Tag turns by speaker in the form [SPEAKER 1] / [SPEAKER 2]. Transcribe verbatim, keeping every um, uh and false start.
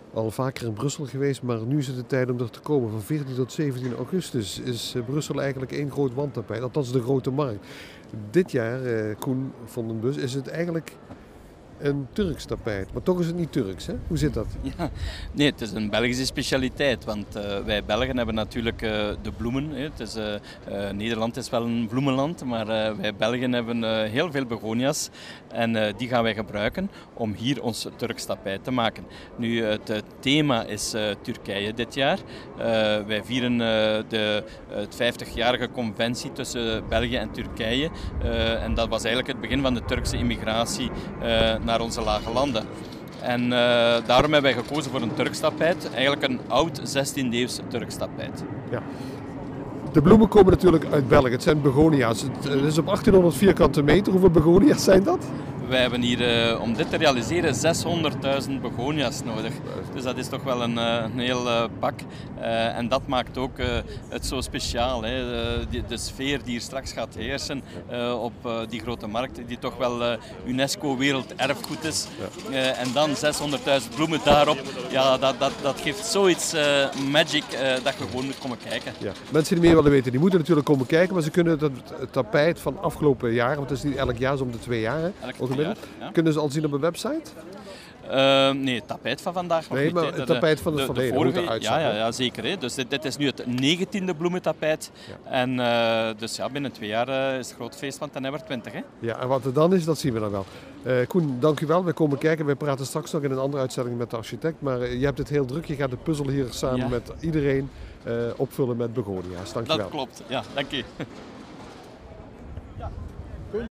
[SPEAKER 1] al vaker in Brussel geweest, maar nu is het de tijd om er te komen. Van veertien tot zeventien augustus is Brussel eigenlijk één groot wandtapijt, althans de grote markt. Dit jaar, eh, Koen van den Bus, is het eigenlijk een Turks tapijt. Maar toch is het niet Turks, hè? Hoe zit dat?
[SPEAKER 2] Ja, nee, het is een Belgische specialiteit. Want uh, wij Belgen hebben natuurlijk uh, de bloemen. Hè. Het is, uh, uh, Nederland is wel een bloemenland, maar uh, wij Belgen hebben uh, heel veel begonia's. En uh, die gaan wij gebruiken om hier ons Turks tapijt te maken. Nu, het uh, thema is uh, Turkije dit jaar. Uh, wij vieren uh, de uh, het vijftigjarige conventie tussen België en Turkije. Uh, en dat was eigenlijk het begin van de Turkse immigratie uh, naar onze lage landen. En uh, daarom hebben wij gekozen voor een Turks tapijt. Eigenlijk een oud zestiende-eeuws Turks tapijt.
[SPEAKER 1] Ja. De bloemen komen natuurlijk uit België. Het zijn begonia's. Het is op achttienhonderd vierkante meter. Hoeveel begonia's zijn dat?
[SPEAKER 2] Wij hebben hier, uh, om dit te realiseren, zeshonderdduizend begonia's nodig. Dus dat is toch wel een, uh, een heel uh, pak. Uh, en dat maakt ook uh, het zo speciaal. Hè. Uh, de, de sfeer die hier straks gaat heersen uh, op uh, die grote markt, die toch wel uh, UNESCO werelderfgoed is. Ja. Uh, en dan zeshonderdduizend bloemen daarop. Ja, dat, dat, dat geeft zoiets uh, magic uh, dat je gewoon moet komen kijken. Ja.
[SPEAKER 1] Mensen die meer willen weten, die moeten natuurlijk komen kijken. Maar ze kunnen het, het tapijt van afgelopen jaar, want het is niet elk jaar, zo om de twee jaar. Hè,
[SPEAKER 2] jaar, ja.
[SPEAKER 1] Kunnen ze al zien op een website?
[SPEAKER 2] Uh, nee, het tapijt van vandaag nog
[SPEAKER 1] nee,
[SPEAKER 2] niet.
[SPEAKER 1] Maar
[SPEAKER 2] hè.
[SPEAKER 1] het tapijt van het
[SPEAKER 2] de,
[SPEAKER 1] verleden,
[SPEAKER 2] de vorige,
[SPEAKER 1] uitzag,
[SPEAKER 2] ja, ja, ja, zeker. Hè. Dus dit, dit is nu het negentiende bloementapijt. Ja. En uh, dus ja, binnen twee jaar uh, is het groot feest van Ten Ever twintig. Hè.
[SPEAKER 1] Ja, en wat er dan is, dat zien we dan wel. Uh, Koen, dank u wel. We komen kijken. Wij praten straks nog in een andere uitzending met de architect. Maar uh, je hebt het heel druk. Je gaat de puzzel hier samen ja. met iedereen uh, opvullen met begonia's. Dank je wel.
[SPEAKER 2] Dat klopt. Ja, dank je.